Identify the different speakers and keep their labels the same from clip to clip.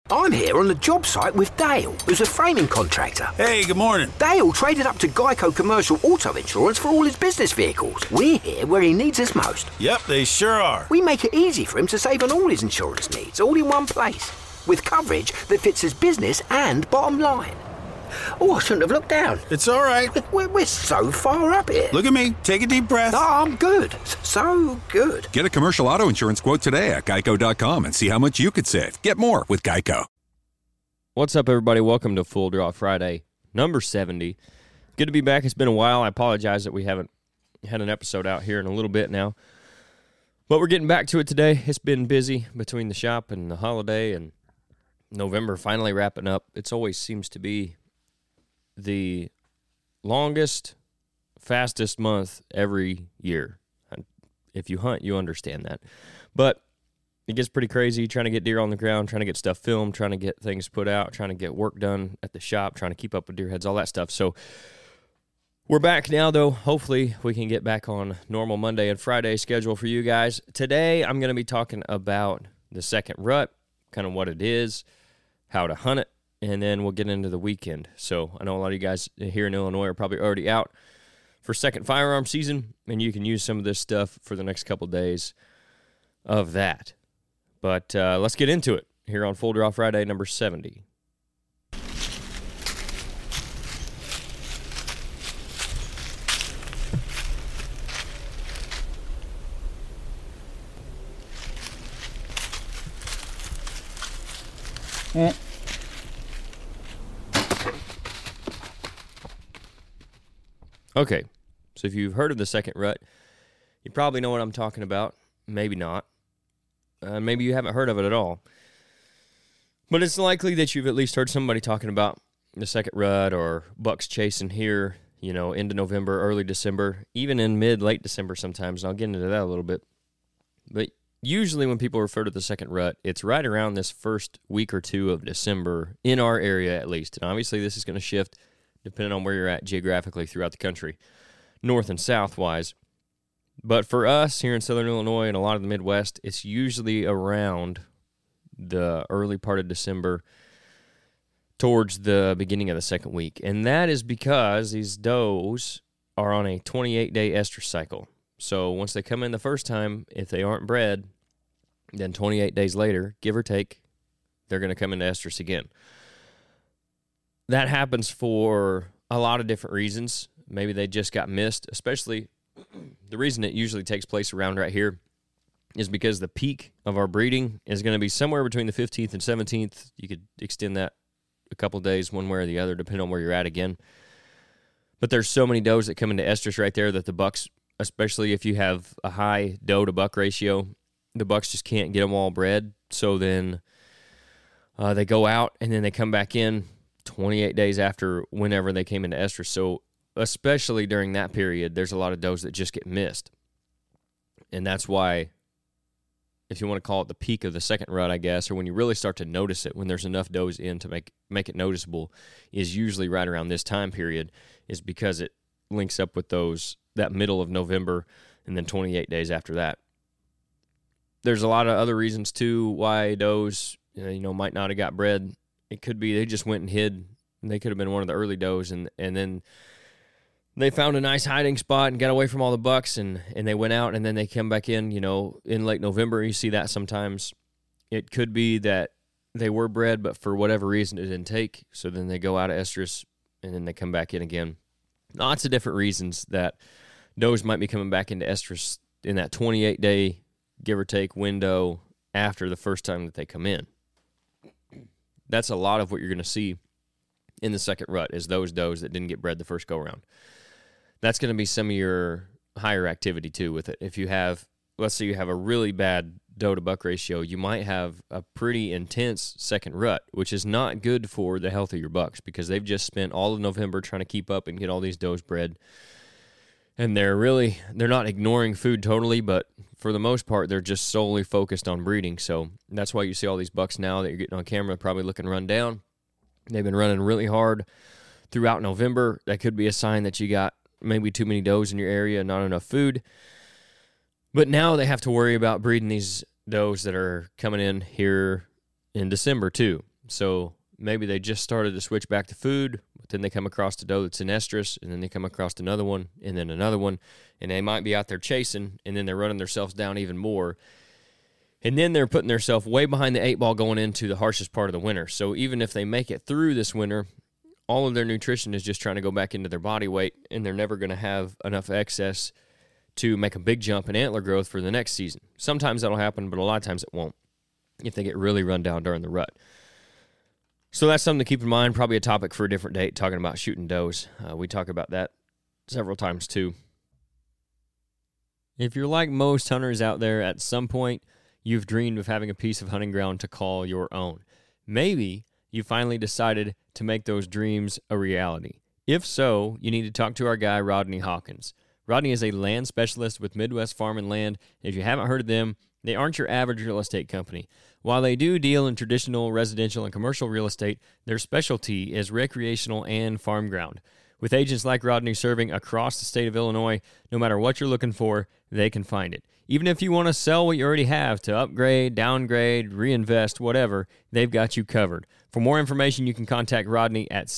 Speaker 1: I'm here on the job site with Dale, who's a framing contractor.
Speaker 2: Hey, good morning.
Speaker 1: Dale traded up to Geico Commercial Auto Insurance for all his business vehicles. We're here where he needs us most.
Speaker 2: Yep, they sure are.
Speaker 1: We make it easy for him to save on all his insurance needs, all in one place, with coverage that fits his business and bottom line. Oh, I shouldn't have looked down.
Speaker 2: It's all right.
Speaker 1: We're so far up here.
Speaker 2: Look at me. Take a deep breath.
Speaker 1: Oh, I'm good. So good.
Speaker 3: Get a commercial auto insurance quote today at geico.com and see how much you could save. Get more with Geico.
Speaker 4: What's up, everybody? Welcome to Full Draw Friday, number 70. Good to be back. It's been a while. I apologize that we haven't had an episode out here in a little bit now. But we're getting back to it today. It's been busy between the shop and the holiday and November finally wrapping up. It always seems to be the longest, fastest month every year. If you hunt, you understand that. But it gets pretty crazy trying to get deer on the ground, trying to get stuff filmed, trying to get things put out, trying to get work done at the shop, trying to keep up with deer heads, all that stuff. So we're back now, though. Hopefully we can get back on normal Monday and Friday schedule for you guys. Today I'm going to be talking about the second rut, kind of what it is, how to hunt it, and then we'll get into the weekend. So I know a lot of you guys here in Illinois are probably already out for second firearm season, and you can use some of this stuff for the next couple days of that. But let's get into it here on Full Draw Friday, number 70. Okay, so if you've heard of the second rut, you probably know what I'm talking about. Maybe not. Maybe you haven't heard of it at all. But it's likely that you've at least heard somebody talking about the second rut or bucks chasing here, you know, into November, early December, even in late December sometimes, and I'll get into that a little bit. But usually when people refer to the second rut, it's right around this first week or two of December, in our area at least. And obviously this is going to shift depending on where you're at geographically throughout the country, north and south-wise. But for us here in Southern Illinois and a lot of the Midwest, it's usually around the early part of December towards the beginning of the second week. And that is because these does are on a 28-day estrus cycle. So once they come in the first time, if they aren't bred, then 28 days later, give or take, they're going to come into estrus again. That happens for a lot of different reasons. Maybe they just got missed, especially the reason it usually takes place around right here is because the peak of our breeding is going to be somewhere between the 15th and 17th. You could extend that a couple days one way or the other, depending on where you're at again. But there's so many does that come into estrus right there that the bucks, especially if you have a high doe to buck ratio, the bucks just can't get them all bred. So then they go out and then they come back in 28 days after whenever they came into estrus. So especially during that period, there's a lot of does that just get missed. And that's why, if you want to call it the peak of the second rut, I guess, or when you really start to notice it, when there's enough does in to make it noticeable, is usually right around this time period, is because it links up with that middle of November and then 28 days after that. There's a lot of other reasons, too, why does, might not have got bred. It could be they just went and hid, and they could have been one of the early does, and then they found a nice hiding spot and got away from all the bucks, and they went out, and then they come back in, in late November. You see that sometimes. It could be that they were bred, but for whatever reason it didn't take, so then they go out of estrus, and then they come back in again. Lots of different reasons that does might be coming back into estrus in that 28-day, give or take, window after the first time that they come in. That's a lot of what you're going to see in the second rut is those does that didn't get bred the first go-around. That's going to be some of your higher activity, too, with it. If you have, let's say you have a really bad doe-to-buck ratio, you might have a pretty intense second rut, which is not good for the health of your bucks because they've just spent all of November trying to keep up and get all these does bred. And they're not ignoring food totally, but for the most part, they're just solely focused on breeding. So that's why you see all these bucks now that you're getting on camera probably looking run down. They've been running really hard throughout November. That could be a sign that you got maybe too many does in your area and not enough food. But now they have to worry about breeding these does that are coming in here in December too. So maybe they just started to switch back to food, but then they come across a doe that's in estrus, and then they come across another one, and then another one, and they might be out there chasing, and then they're running themselves down even more. And then they're putting themselves way behind the 8 ball going into the harshest part of the winter. So even if they make it through this winter, all of their nutrition is just trying to go back into their body weight, and they're never going to have enough excess to make a big jump in antler growth for the next season. Sometimes that'll happen, but a lot of times it won't if they get really run down during the rut. So that's something to keep in mind, probably a topic for a different date, talking about shooting does. We talk about that several times too. If you're like most hunters out there, at some point, you've dreamed of having a piece of hunting ground to call your own. Maybe you finally decided to make those dreams a reality. If so, you need to talk to our guy, Rodney Hawkins. Rodney is a land specialist with Midwest Farm and Land. If you haven't heard of them, they aren't your average real estate company. While they do deal in traditional residential and commercial real estate, their specialty is recreational and farm ground. With agents like Rodney serving across the state of Illinois, no matter what you're looking for, they can find it. Even if you want to sell what you already have to upgrade, downgrade, reinvest, whatever, they've got you covered. For more information, you can contact Rodney at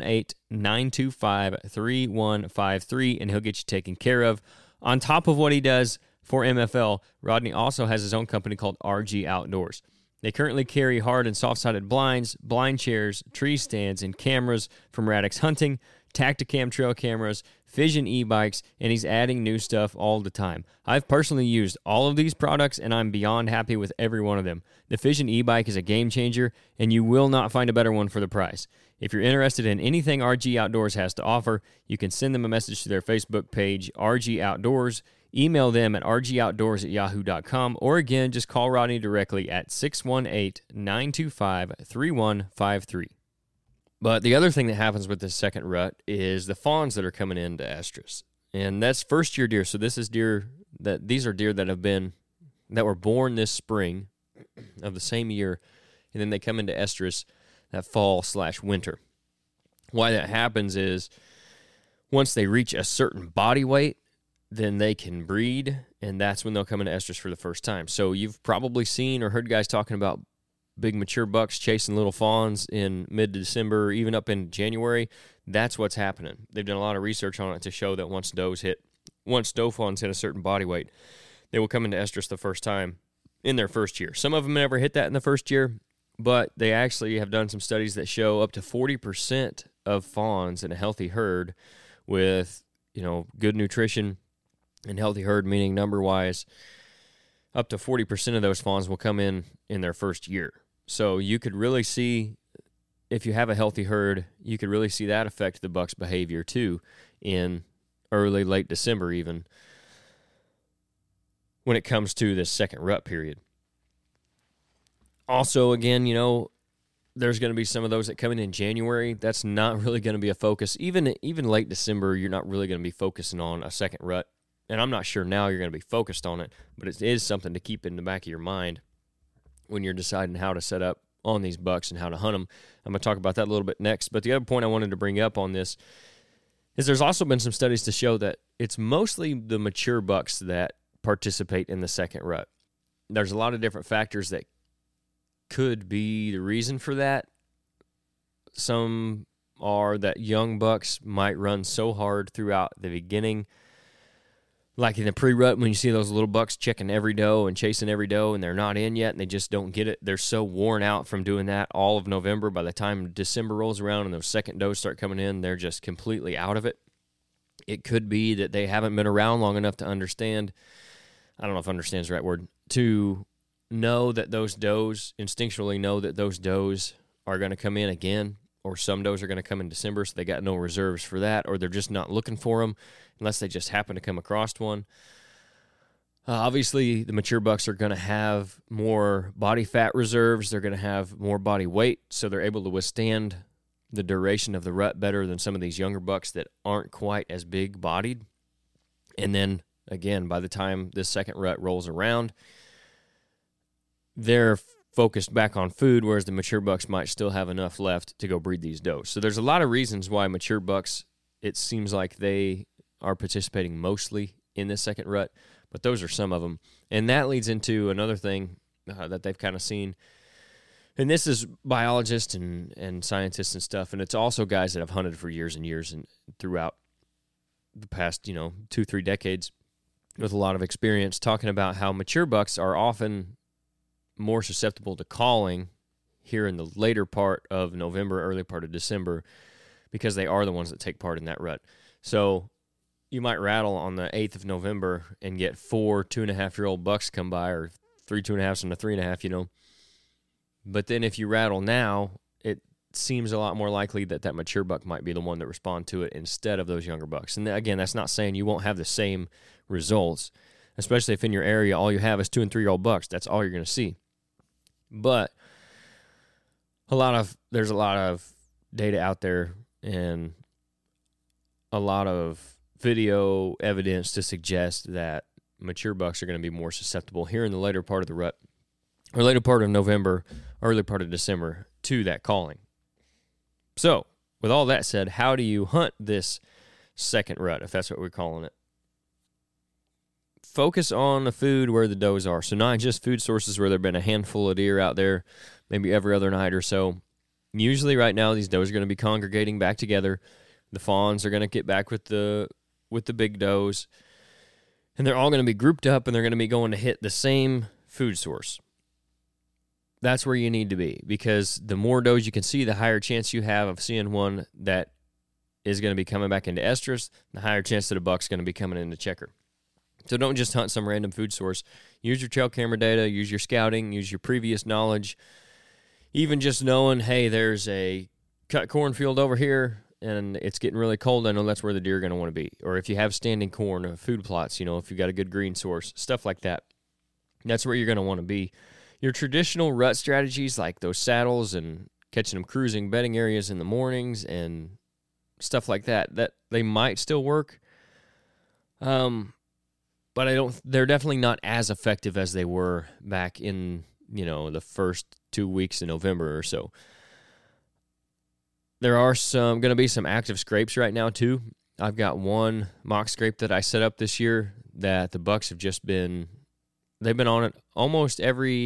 Speaker 4: 618-925-3153, and he'll get you taken care of. On top of what he does for MFL, Rodney also has his own company called RG Outdoors. They currently carry hard and soft-sided blinds, blind chairs, tree stands, and cameras from Radix Hunting, Tacticam trail cameras, Fission e-bikes, and he's adding new stuff all the time. I've personally used all of these products, and I'm beyond happy with every one of them. The Fission e-bike is a game changer, and you will not find a better one for the price. If you're interested in anything RG Outdoors has to offer, you can send them a message to their Facebook page, RG Outdoors, email them at rgoutdoors@yahoo.com, or again, just call Rodney directly at 618-925-3153. But the other thing that happens with this second rut is the fawns that are coming into estrus. And that's first-year deer. So these are deer that were born this spring of the same year, and then they come into estrus that fall/winter. Why that happens is once they reach a certain body weight, then they can breed, and that's when they'll come into estrus for the first time. So you've probably seen or heard guys talking about big mature bucks chasing little fawns in mid-December, or even up in January. That's what's happening. They've done a lot of research on it to show that once doe fawns hit a certain body weight, they will come into estrus the first time in their first year. Some of them never hit that in the first year, but they actually have done some studies that show up to 40% of fawns in a healthy herd with, good nutrition and healthy herd, meaning number-wise, up to 40% of those fawns will come in their first year. So you could really see, if you have a healthy herd, you could really see that affect the buck's behavior too in early, late December even, when it comes to this second rut period. Also, again, there's going to be some of those that come in January. That's not really going to be a focus. Even late December, you're not really going to be focusing on a second rut. And I'm not sure now you're going to be focused on it, but it is something to keep in the back of your mind when you're deciding how to set up on these bucks and how to hunt them. I'm going to talk about that a little bit next. But the other point I wanted to bring up on this is there's also been some studies to show that it's mostly the mature bucks that participate in the second rut. There's a lot of different factors that could be the reason for that. Some are that young bucks might run so hard throughout the beginning, like in the pre-rut, when you see those little bucks checking every doe and chasing every doe, and they're not in yet, and they just don't get it. They're so worn out from doing that all of November. By the time December rolls around and those second does start coming in, they're just completely out of it. It could be that they haven't been around long enough to understand, I don't know if understand is the right word, to know that those does, instinctually know that those does are going to come in again, or some does are going to come in December, so they got no reserves for that, or they're just not looking for them unless they just happen to come across one. Obviously, the mature bucks are going to have more body fat reserves. They're going to have more body weight, so they're able to withstand the duration of the rut better than some of these younger bucks that aren't quite as big-bodied. And then, again, by the time this second rut rolls around, they're focused back on food, whereas the mature bucks might still have enough left to go breed these does. So there's a lot of reasons why mature bucks, it seems like they are participating mostly in this second rut, but those are some of them. And that leads into another thing that they've kind of seen And this is biologists and scientists and stuff, and it's also guys that have hunted for years and years and throughout the past, 2-3 decades with a lot of experience, talking about how mature bucks are often more susceptible to calling here in the later part of November, early part of December, because they are the ones that take part in that rut. So you might rattle on the 8th of November and get 4 2.5-year-old bucks come by, or 3 2.5s and a 3.5, But then if you rattle now, it seems a lot more likely that mature buck might be the one that respond to it instead of those younger bucks. And again, that's not saying you won't have the same results, especially if in your area all you have is 2 and 3-year-old bucks. That's all you're going to see. But there's a lot of data out there and a lot of video evidence to suggest that mature bucks are going to be more susceptible here in the later part of the rut, or later part of November, early part of December, to that calling. So, with all that said, how do you hunt this second rut, if that's what we're calling it? Focus on the food where the does are. So not just food sources where there have been a handful of deer out there, maybe every other night or so. Usually right now these does are going to be congregating back together. The fawns are going to get back with the big does. And they're all going to be grouped up, and they're going to be going to hit the same food source. That's where you need to be, because the more does you can see, the higher chance you have of seeing one that is going to be coming back into estrus, the higher chance that a buck's going to be coming into checker. So don't just hunt some random food source. Use your trail camera data, use your scouting, use your previous knowledge. Even just knowing, hey, there's a cut cornfield over here and it's getting really cold, I know that's where the deer are going to want to be. Or if you have standing corn, food plots, if you've got a good green source, stuff like that, that's where you're going to want to be. Your traditional rut strategies like those saddles and catching them cruising bedding areas in the mornings and stuff like that they might still work. But they're definitely not as effective as they were back in, the first 2 weeks in November or so. There are going to be some active scrapes right now too. I've got one mock scrape that I set up this year that the bucks have they've been on it almost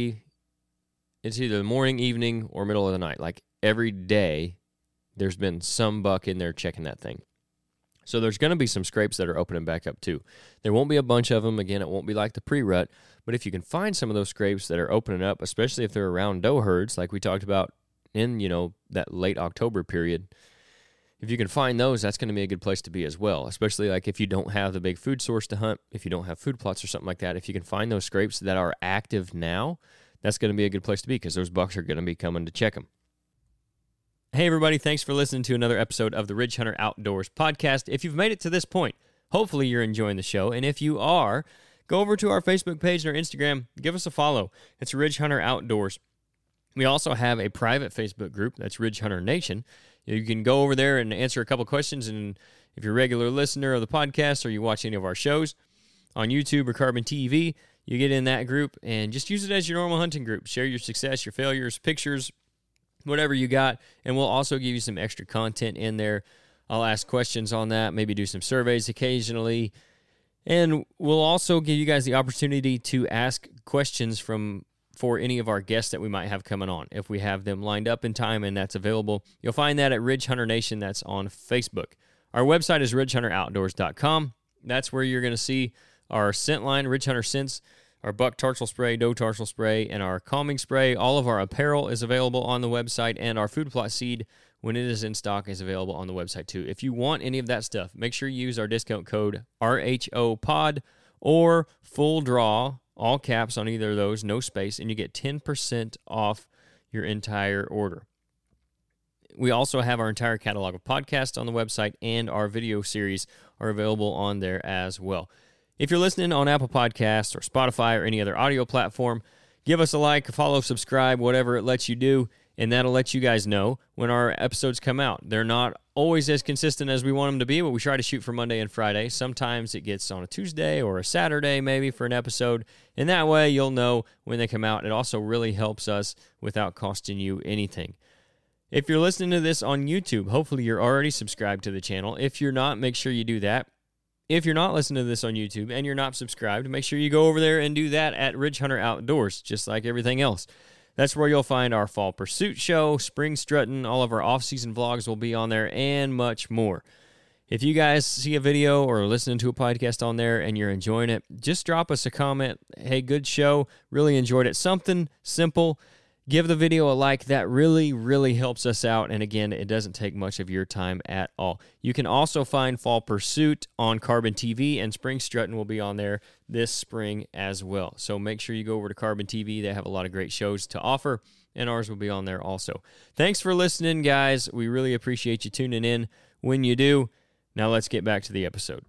Speaker 4: it's either the morning, evening, or middle of the night. Like every day, there's been some buck in there checking that thing. So there's going to be some scrapes that are opening back up too. There won't be a bunch of them. Again, it won't be like the pre-rut. But if you can find some of those scrapes that are opening up, especially if they're around doe herds, like we talked about in, that late October period, if you can find those, that's going to be a good place to be as well, especially like if you don't have the big food source to hunt, if you don't have food plots or something like that. If you can find those scrapes that are active now, that's going to be a good place to be because those bucks are going to be coming to check them. Hey, everybody, thanks for listening to another episode of the Ridge Hunter Outdoors podcast. If you've made it to this point, hopefully you're enjoying the show. And if you are, go over to our Facebook page and our Instagram. Give us a follow. It's Ridge Hunter Outdoors. We also have a private Facebook group. That's Ridge Hunter Nation. You can go over there and answer a couple questions. And if you're a regular listener of the podcast or you watch any of our shows on YouTube or Carbon TV, you get in that group and just use it as your normal hunting group. Share your success, your failures, pictures, whatever you got, and we'll also give you some extra content in there. I'll ask questions on that, maybe do some surveys occasionally, and we'll also give you guys the opportunity to ask questions for any of our guests that we might have coming on, if we have them lined up in time and that's available. You'll find that at Ridge Hunter Nation. That's on Facebook. Our website is ridgehunteroutdoors.com. That's where you're going to see our scent line, Ridge Hunter Scents, our buck tarsal spray, doe tarsal spray, and our calming spray. All of our apparel is available on the website, and our food plot seed, when it is in stock, is available on the website too. If you want any of that stuff, make sure you use our discount code RHOPOD or Full Draw, all caps on either of those, no space, and you get 10% off your entire order. We also have our entire catalog of podcasts on the website, and our video series are available on there as well. If you're listening on Apple Podcasts or Spotify or any other audio platform, give us a like, a follow, subscribe, whatever it lets you do, and that'll let you guys know when our episodes come out. They're not always as consistent as we want them to be, but we try to shoot for Monday and Friday. Sometimes it gets on a Tuesday or a Saturday maybe for an episode, and that way you'll know when they come out. It also really helps us without costing you anything. If you're listening to this on YouTube, hopefully you're already subscribed to the channel. If you're not, make sure you do that. If you're not listening to this on YouTube and you're not subscribed, make sure you go over there and do that at Ridge Hunter Outdoors, just like everything else. That's where you'll find our Fall Pursuit show, Spring Strutting, all of our off-season vlogs will be on there, and much more. If you guys see a video or listening to a podcast on there and you're enjoying it, just drop us a comment. Hey, good show. Really enjoyed it. Something simple. Give the video a like. That really, really helps us out. And again, it doesn't take much of your time at all. You can also find Fall Pursuit on Carbon TV, and Spring Strutting will be on there this spring as well. So make sure you go over to Carbon TV. They have a lot of great shows to offer, and ours will be on there also. Thanks for listening, guys. We really appreciate you tuning in when you do. Now let's get back to the episode.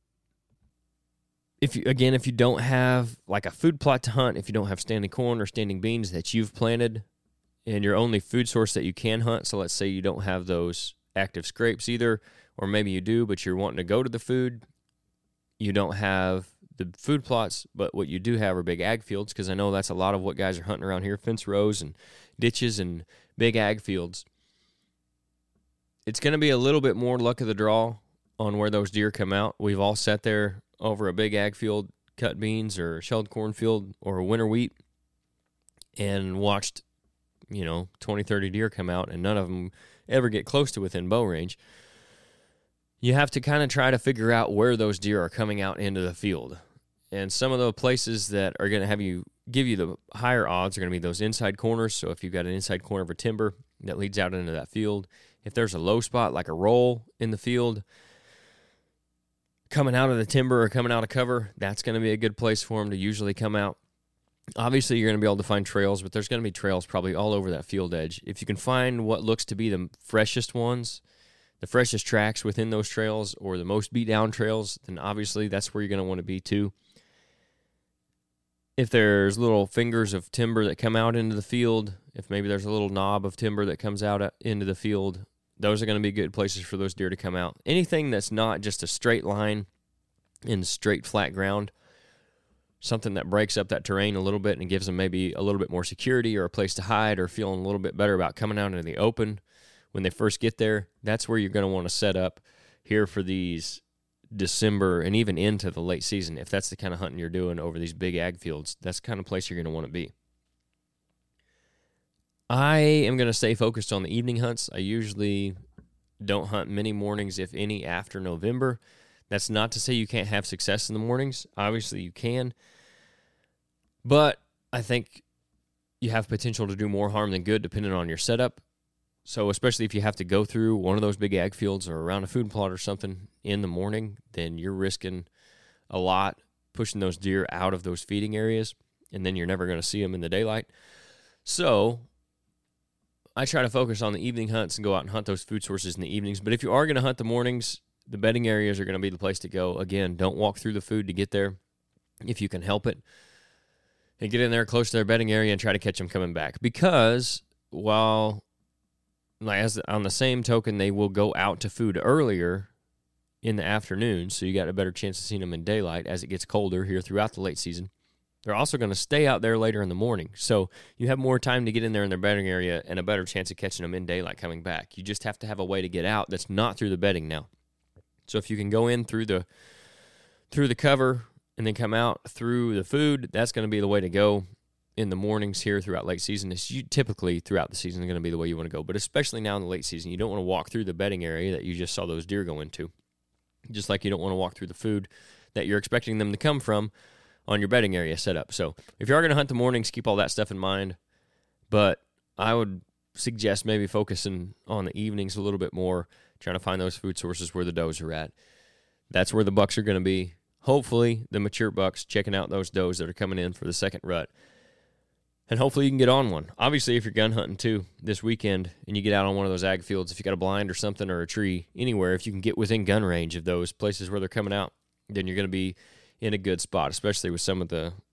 Speaker 4: If you don't have like a food plot to hunt, if you don't have standing corn or standing beans that you've planted, and your only food source that you can hunt, so let's say you don't have those active scrapes either, or maybe you do, but you're wanting to go to the food, you don't have the food plots, but what you do have are big ag fields, because I know that's a lot of what guys are hunting around here, fence rows and ditches and big ag fields. It's going to be a little bit more luck of the draw on where those deer come out. We've all sat there over a big ag field, cut beans or shelled cornfield or winter wheat, and watched, 20, 30 deer come out, and none of them ever get close to within bow range. You have to kind of try to figure out where those deer are coming out into the field. And some of the places that are going to give you the higher odds are going to be those inside corners. So if you've got an inside corner of a timber that leads out into that field, if there's a low spot like a roll in the field, coming out of the timber or coming out of cover, that's going to be a good place for them to usually come out. Obviously, you're going to be able to find trails, but there's going to be trails probably all over that field edge. If you can find what looks to be the freshest ones, the freshest tracks within those trails, or the most beat-down trails, then obviously that's where you're going to want to be too. If there's little fingers of timber that come out into the field, if maybe there's a little knob of timber that comes out into the field, those are going to be good places for those deer to come out. Anything that's not just a straight line in straight flat ground, something that breaks up that terrain a little bit and gives them maybe a little bit more security or a place to hide or feeling a little bit better about coming out into the open when they first get there, that's where you're going to want to set up here for these December and even into the late season. If that's the kind of hunting you're doing over these big ag fields, that's the kind of place you're going to want to be. I am going to stay focused on the evening hunts. I usually don't hunt many mornings, if any, after November. That's not to say you can't have success in the mornings. Obviously, you can. But I think you have potential to do more harm than good depending on your setup. So especially if you have to go through one of those big ag fields or around a food plot or something in the morning, then you're risking a lot pushing those deer out of those feeding areas, and then you're never going to see them in the daylight. So I try to focus on the evening hunts and go out and hunt those food sources in the evenings. But if you are going to hunt the mornings, the bedding areas are going to be the place to go. Again, don't walk through the food to get there if you can help it. And get in there close to their bedding area and try to catch them coming back. Because while, on the same token, they will go out to food earlier in the afternoon, so you got a better chance of seeing them in daylight as it gets colder here throughout the late season. They're also going to stay out there later in the morning, so you have more time to get in there in their bedding area and a better chance of catching them in daylight coming back. You just have to have a way to get out that's not through the bedding now. So if you can go in through the cover and then come out through the food, that's going to be the way to go in the mornings here throughout late season. It's typically throughout the season going to be the way you want to go, but especially now in the late season, you don't want to walk through the bedding area that you just saw those deer go into, just like you don't want to walk through the food that you're expecting them to come from on your bedding area setup. So if you are going to hunt the mornings, keep all that stuff in mind, but I would suggest maybe focusing on the evenings a little bit more, trying to find those food sources where the does are at. That's where the bucks are going to be. Hopefully, the mature bucks, checking out those does that are coming in for the second rut. And hopefully you can get on one. Obviously, if you're gun hunting too this weekend and you get out on one of those ag fields, if you got a blind or something or a tree, anywhere, if you can get within gun range of those places where they're coming out, then you're going to be in a good spot, especially with some of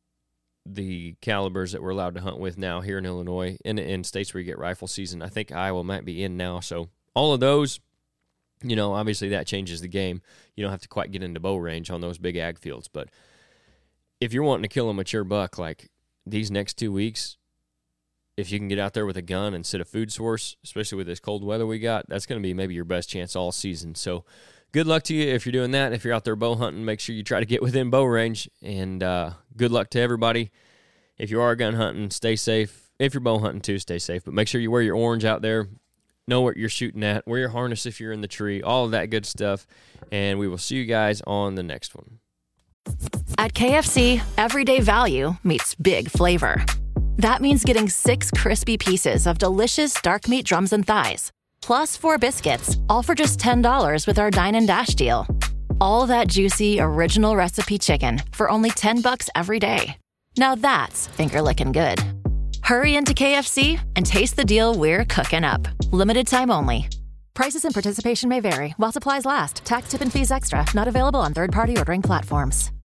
Speaker 4: the calibers that we're allowed to hunt with now here in Illinois and in states where you get rifle season. I think Iowa might be in now. So all of those, obviously that changes the game. You don't have to quite get into bow range on those big ag fields. But if you're wanting to kill a mature buck, like these next 2 weeks, if you can get out there with a gun and set a food source, especially with this cold weather we got, that's going to be maybe your best chance all season. So good luck to you if you're doing that. If you're out there bow hunting, make sure you try to get within bow range. And good luck to everybody. If you are gun hunting, stay safe. if you're bow hunting too, stay safe. But make sure you wear your orange out there. Know what you're shooting at. Wear your harness if you're in the tree. All of that good stuff. And we will see you guys on the next one.
Speaker 5: At KFC, everyday value meets big flavor. That means getting 6 crispy pieces of delicious dark meat drums and thighs, plus 4 biscuits, all for just $10 with our Dine and Dash deal. All that juicy, original recipe chicken for only $10 every day. Now that's finger-licking good. Hurry into KFC and taste the deal we're cooking up. Limited time only. Prices and participation may vary while supplies last. Tax, tip, and fees extra. Not available on third-party ordering platforms.